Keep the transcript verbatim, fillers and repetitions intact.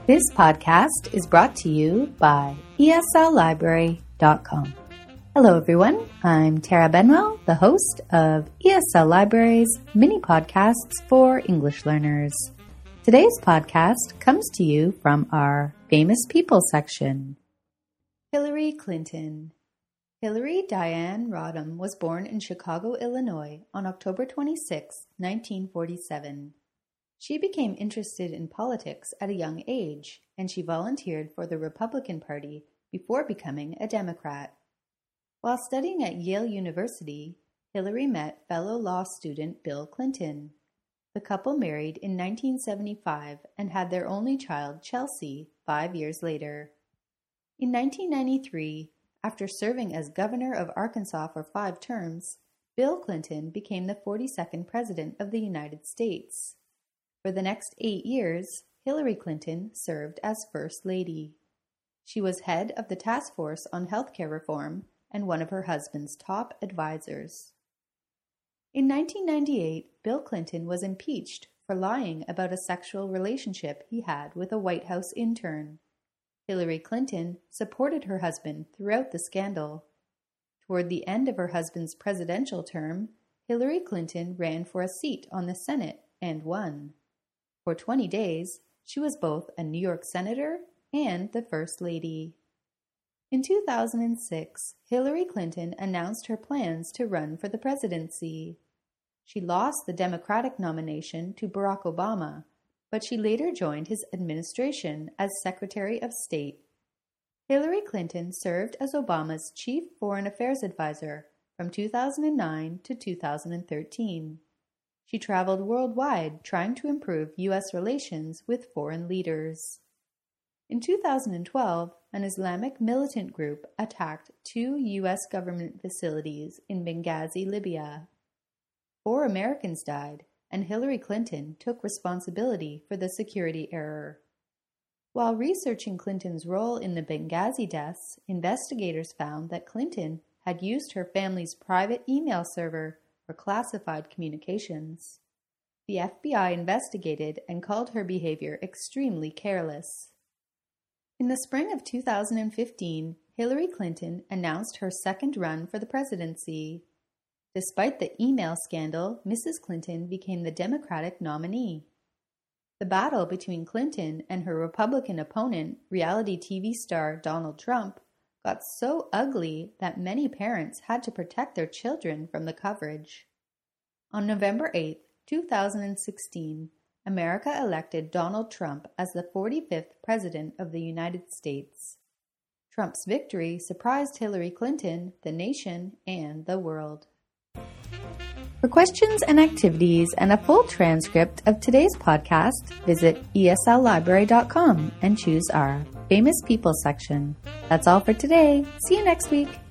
This podcast is brought to you by E S L library dot com. Hello everyone, I'm Tara Benwell, the host of E S L Library's mini podcasts for English learners. Today's podcast comes to you from our Famous People section. Hillary Clinton. Hillary Diane Rodham was born in Chicago, Illinois on October twenty-sixth, nineteen forty-seven. She became interested in politics at a young age, and she volunteered for the Republican Party before becoming a Democrat. While studying at Yale University, Hillary met fellow law student Bill Clinton. The couple married in nineteen seventy-five and had their only child, Chelsea, five years later. In nineteen ninety-three, after serving as governor of Arkansas for five terms, Bill Clinton became the forty-second President of the United States. For the next eight years, Hillary Clinton served as First Lady. She was head of the Task Force on Healthcare Reform and one of her husband's top advisors. In nineteen ninety-eight, Bill Clinton was impeached for lying about a sexual relationship he had with a White House intern. Hillary Clinton supported her husband throughout the scandal. Toward the end of her husband's presidential term, Hillary Clinton ran for a seat on the Senate and won. For twenty days, she was both a New York Senator and the First Lady. In two thousand six, Hillary Clinton announced her plans to run for the presidency. She lost the Democratic nomination to Barack Obama, but she later joined his administration as Secretary of State. Hillary Clinton served as Obama's chief foreign affairs advisor from two thousand nine to two thousand thirteen. She traveled worldwide trying to improve U S relations with foreign leaders. In two thousand twelve, an Islamic militant group attacked two U S government facilities in Benghazi, Libya. Four Americans died, and Hillary Clinton took responsibility for the security error. While researching Clinton's role in the Benghazi deaths, investigators found that Clinton had used her family's private email server for classified communications. The F B I investigated and called her behavior extremely careless. In the spring of two thousand fifteen, Hillary Clinton announced her second run for the presidency. Despite the email scandal, Missus Clinton became the Democratic nominee. The battle between Clinton and her Republican opponent, reality T V star Donald Trump, got so ugly that many parents had to protect their children from the coverage. On November eighth, two thousand sixteen, America elected Donald Trump as the forty-fifth President of the United States. Trump's victory surprised Hillary Clinton, the nation, and the world. For questions and activities and a full transcript of today's podcast, visit E S L library dot com and choose our Famous People section. That's all for today. See you next week.